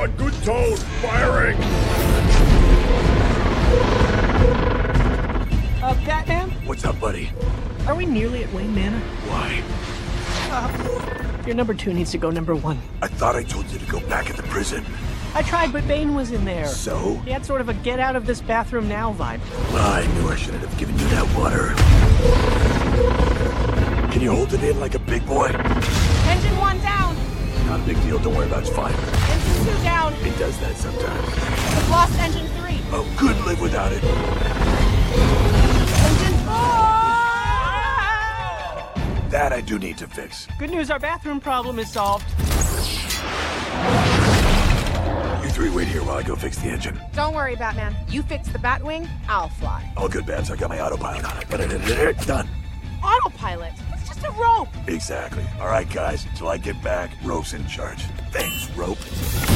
on good tone. Firing. Batman? What's up, buddy? Are we nearly at Wayne Manor? Why? Your number 2 needs to go number 1. I thought I told you to go back in the prison. I tried, but Bane was in there. So? He had sort of a get out of this bathroom now vibe. I knew I shouldn't have given you that water. Can you hold it in like a big boy? Engine 1 down. Not a big deal. Don't worry about it. It's fine. Engine 2 down. It does that sometimes. We've lost engine 3. Oh, couldn't live without it. Engine 4. That I do need to fix. Good news, our bathroom problem is solved. You 3 wait here while I go fix the engine. Don't worry, Batman. You fix the Batwing, I'll fly. All good, Babs. I got my autopilot on it. Done. Autopilot? It's just a rope. Exactly. All right, guys. Till I get back, Rope's in charge. Thanks, Rope.